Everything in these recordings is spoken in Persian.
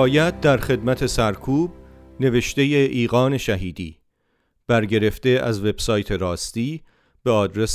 روایت در خدمت سرکوب، نوشته ایقان شهیدی، برگرفته از وبسایت راستی به آدرس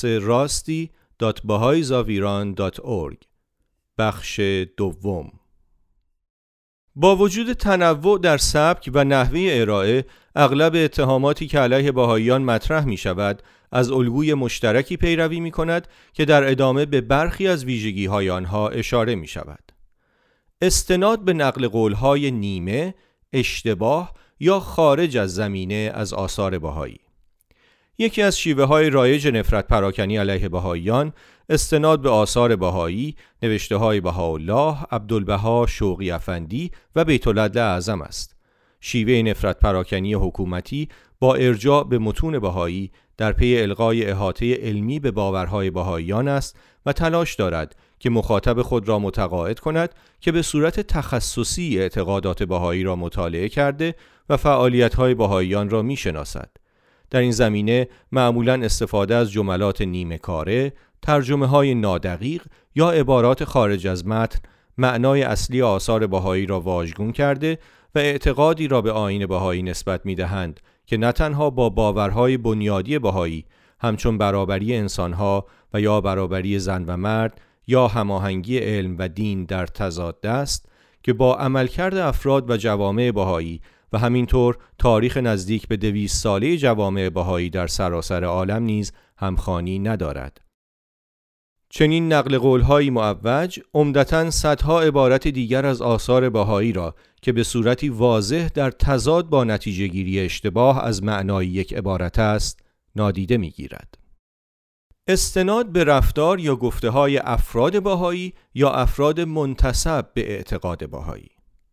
rasti.bahaizaviran.org. بخش دوم. با وجود تنوع در سبک و نحوه ارائه، اغلب اتهاماتی که علیه بهائیان مطرح می شود از الگوی مشترکی پیروی می کند که در ادامه به برخی از ویژگی های آنها اشاره می شود. استناد به نقل قول‌های نیمه، اشتباه یا خارج از زمینه از آثار بهایی. یکی از شیوه‌های رایج نفرت پراکنی علیه بهائیان، استناد به آثار بهایی، نوشته‌های بهاءالله، عبدالبها شوقی افندی و بیت العدل اعظم است. شیوه نفرت پراکنی حکومتی با ارجاع به متون بهایی در پی الغای احاطه علمی به باورهای بهائیان است و تلاش دارد که مخاطب خود را متقاعد کند که به صورت تخصصی اعتقادات بهایی را مطالعه کرده و فعالیت‌های بهائیان را می‌شناسد. در این زمینه معمولاً استفاده از جملات نیمه کاره، ترجمه‌های نادقیق یا عبارات خارج از متن معنای اصلی آثار بهایی را واژگون کرده و اعتقادی را به آیین بهایی نسبت می‌دهند که نه تنها با باورهای بنیادی بهایی همچون برابری انسان‌ها و یا برابری زن و مرد یا هماهنگی علم و دین در تضاد است، که با عملکرد افراد و جوامع بهایی و همینطور تاریخ نزدیک به 200 ساله جوامع بهایی در سراسر عالم نیز همخوانی ندارد. چنین نقل قول‌های معوج عمدتاً صدها عبارت دیگر از آثار بهایی را که به صورتی واضح در تضاد با نتیجه گیری اشتباه از معنای یک عبارت است، نادیده می‌گیرد. استناد به رفتار یا گفته‌های افراد بهایی یا افراد منتسب به اعتقاد بهایی.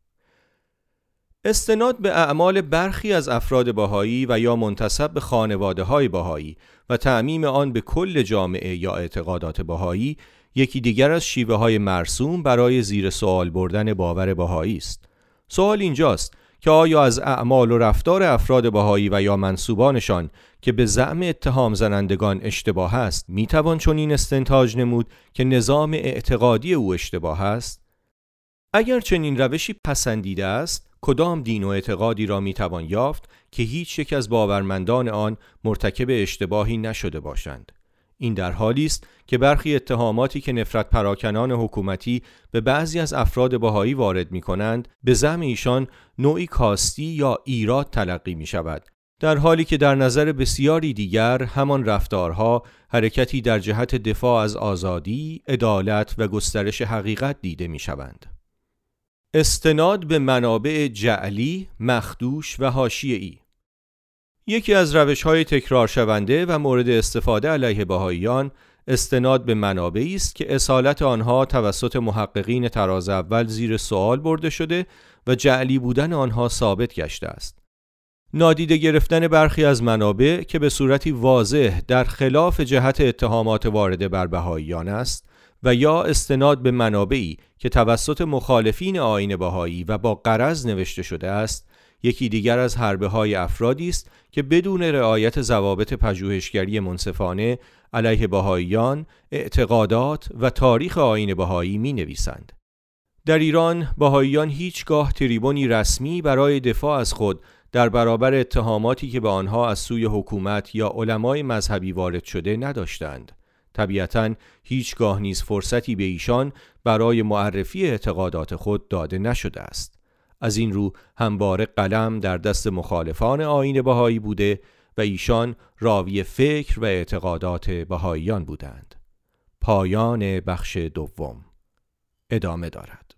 استناد به اعمال برخی از افراد بهایی و یا منتسب به خانواده‌های بهایی و تعمیم آن به کل جامعه یا اعتقادات بهایی یکی دیگر از شیوه‌های مرسوم برای زیر سوال بردن باور بهایی است. سوال اینجاست که آیا از اعمال و رفتار افراد بهایی و یا منسوبانشان که به زعم اتهام زنندگان اشتباه است، میتوان چنین استنتاج نمود که نظام اعتقادی او اشتباه است؟ اگر چنین روشی پسندیده است، کدام دین و اعتقادی را میتوان یافت که هیچ یک از باورمندان آن مرتکب اشتباهی نشده باشند؟ این در حالی است که برخی اتهاماتی که نفرت پراکنان حکومتی به بعضی از افراد بهایی وارد می‌کنند، به زعم ایشان نوعی کاستی یا ایراد تلقی می‌شود، در حالی که در نظر بسیاری دیگر همان رفتارها حرکتی در جهت دفاع از آزادی، عدالت و گسترش حقیقت دیده می‌شوند. استناد به منابع جعلی، مخدوش و حاشیه‌ای. یکی از روش‌های تکرار شونده و مورد استفاده علیه بهائیان استناد به منابعی است که اصالت آنها توسط محققین طراز اول زیر سوال برده شده و جعلی بودن آنها ثابت گشته است. نادیده گرفتن برخی از منابع که به صورتی واضح در خلاف جهت اتهامات وارده بر بهائیان است و یا استناد به منابعی که توسط مخالفین آیین بهایی و با غرض نوشته شده است، یکی دیگر از حربه‌های افرادی است که بدون رعایت ضوابط پژوهشگری منصفانه علیه بهائیان، اعتقادات و تاریخ آیین بهایی می‌نویسند. در ایران بهائیان هیچگاه تریبونی رسمی برای دفاع از خود در برابر اتهاماتی که به آنها از سوی حکومت یا علمای مذهبی وارد شده نداشتند. طبیعتاً هیچگاه نیز فرصتی به ایشان برای معرفی اعتقادات خود داده نشده است. از این رو همواره قلم در دست مخالفان آیین بهایی بوده و ایشان راوی فکر و اعتقادات بهائیان بودند. پایان بخش دوم. ادامه دارد.